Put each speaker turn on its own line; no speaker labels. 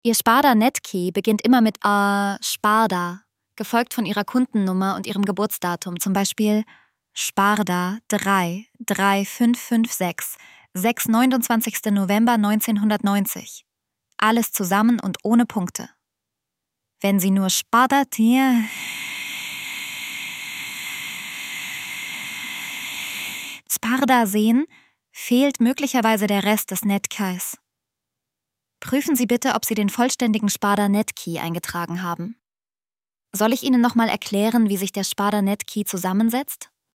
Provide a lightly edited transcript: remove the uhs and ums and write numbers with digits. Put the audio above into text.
Ihr Sparda-Netkey beginnt immer mit Sparda, gefolgt von Ihrer Kundennummer und Ihrem Geburtsdatum, zum Beispiel Sparda 3 3556 29. November 1990. Alles zusammen und ohne Punkte. Wenn Sie nur Sparda sehen, fehlt möglicherweise der Rest des Netkeys. Prüfen Sie bitte, ob Sie den vollständigen Sparda Netkey eingetragen haben. Soll ich Ihnen nochmal erklären, wie sich der Sparda Netkey zusammensetzt?